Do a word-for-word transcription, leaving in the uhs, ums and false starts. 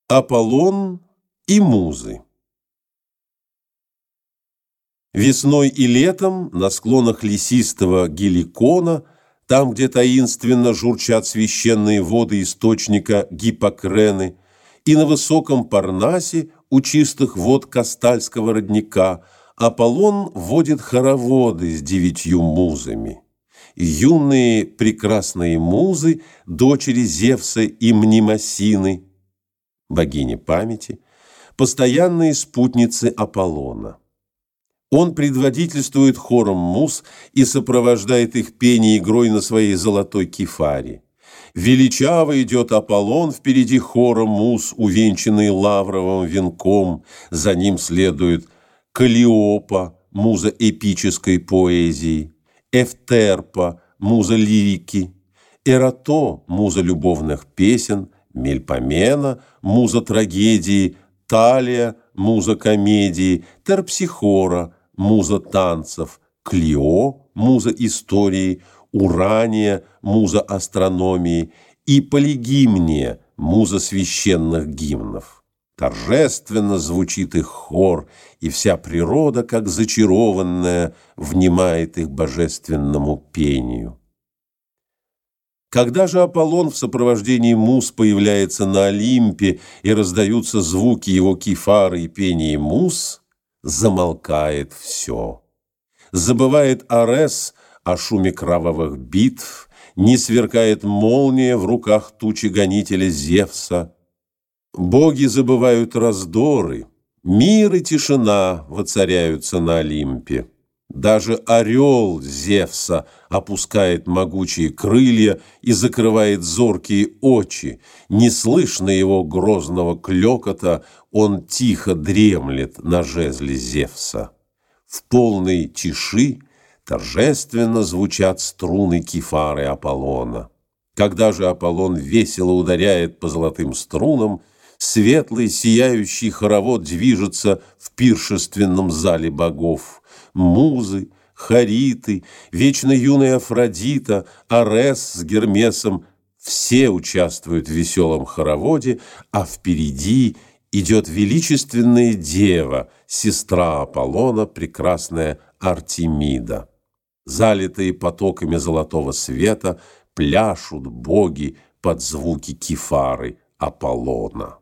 Аполлон и музы. Весной и летом на склонах лесистого Геликона, там, где таинственно журчат священные воды источника Гиппокрены, и на высоком Парнасе у чистых вод Кастальского родника, Аполлон водит хороводы с девятью музами. Юные прекрасные музы, дочери Зевса и Мнемосины, богини памяти, постоянные спутницы Аполлона. Он предводительствует хором муз и сопровождает их пение игрой на своей золотой кефаре. Величаво идет Аполлон впереди хора муз, увенчанный лавровым венком. За ним следует Каллиопа, муза эпической поэзии, Эвтерпа, муза лирики, Эрато, муза любовных песен, Мельпомена, муза трагедии, Талия, муза комедии, Терпсихора, муза танцев, Клио, муза истории, Урания, муза астрономии и Полигимния, муза священных гимнов. Торжественно звучит их хор, и вся природа, как зачарованная, внимает их божественному пению. Когда же Аполлон в сопровождении муз появляется на Олимпе и раздаются звуки его кефары и пения муз, замолкает все. Забывает Арес о шуме кровавых битв, не сверкает молния в руках тучи гонителя Зевса. Боги забывают раздоры, мир и тишина воцаряются на Олимпе. Даже орел Зевса опускает могучие крылья и закрывает зоркие очи. Не слышно его грозного клёкота, он тихо дремлет на жезле Зевса. В полной тиши торжественно звучат струны кефары Аполлона. Когда же Аполлон весело ударяет по золотым струнам, светлый сияющий хоровод движется в пиршественном зале богов. Музы, Хариты, вечно юная Афродита, Арес с Гермесом – все участвуют в веселом хороводе, а впереди идет величественная дева, сестра Аполлона, прекрасная Артемида. Залитые потоками золотого света, пляшут боги под звуки кефары Аполлона.